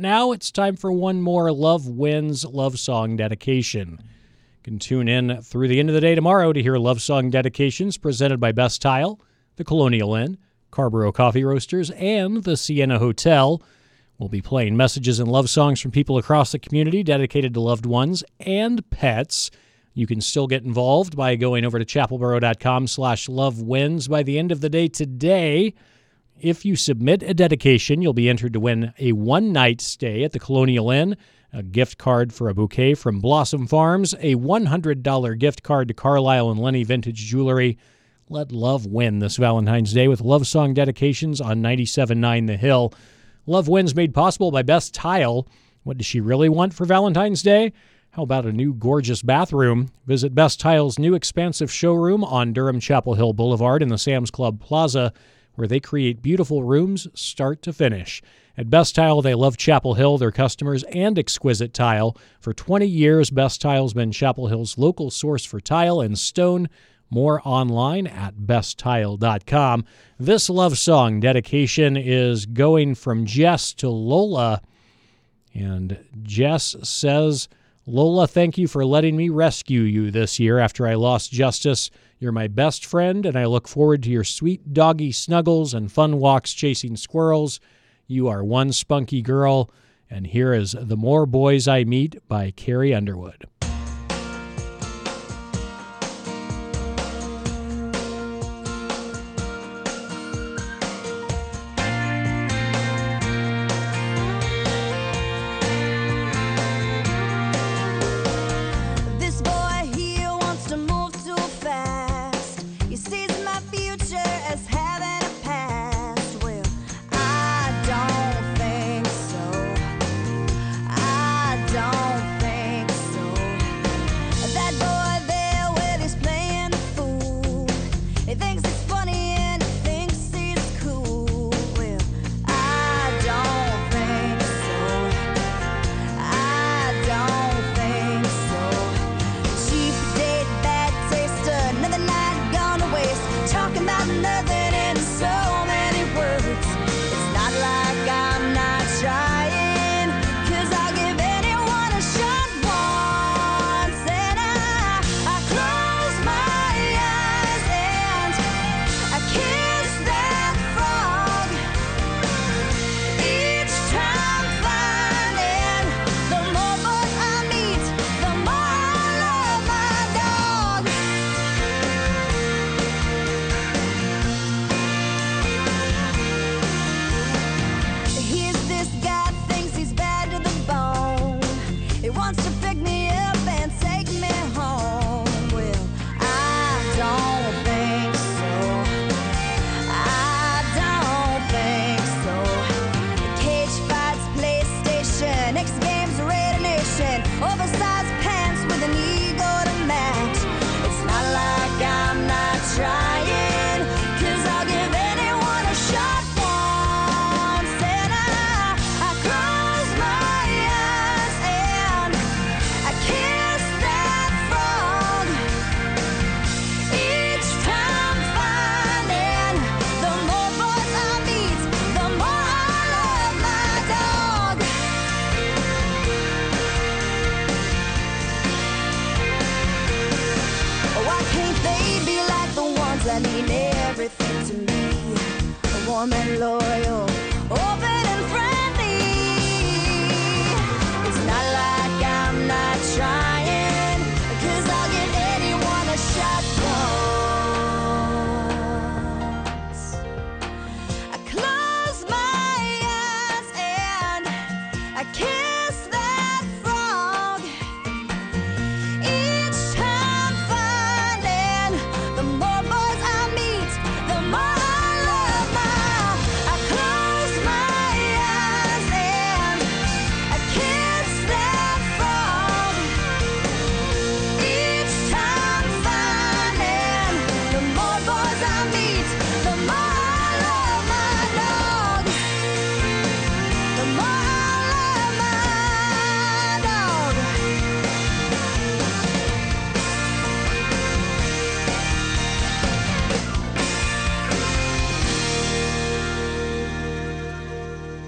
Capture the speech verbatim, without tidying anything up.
now it's time for one more Love Wins Love Song dedication. You can tune in through the end of the day tomorrow to hear love song dedications presented by Best Tile, the Colonial Inn, Carborough Coffee Roasters, and the Sienna Hotel. We'll be playing messages and love songs from people across the community dedicated to loved ones and pets. You can still get involved by going over to chapelboro.com slash lovewins by the end of the day today. If you submit a dedication, you'll be entered to win a one-night stay at the Colonial Inn, a gift card for a bouquet from Blossom Farms, a one hundred dollars gift card to Carlisle and Lenny Vintage Jewelry. Let love win this Valentine's Day with love song dedications on ninety-seven point nine The Hill. Love Wins made possible by Best Tile. What does she really want for Valentine's Day? How about a new gorgeous bathroom? Visit Best Tile's new expansive showroom on Durham Chapel Hill Boulevard in the Sam's Club Plaza, where they create beautiful rooms start to finish. At Best Tile, they love Chapel Hill, their customers, and exquisite tile. For twenty years, Best Tile's been Chapel Hill's local source for tile and stone. More online at best tile dot com. This love song dedication is going from Jess to Lola. And Jess says, Lola, thank you for letting me rescue you this year after I lost Justice. You're my best friend, and I look forward to your sweet doggy snuggles and fun walks chasing squirrels. You are one spunky girl. And here is The More Boys I Meet by Carrie Underwood.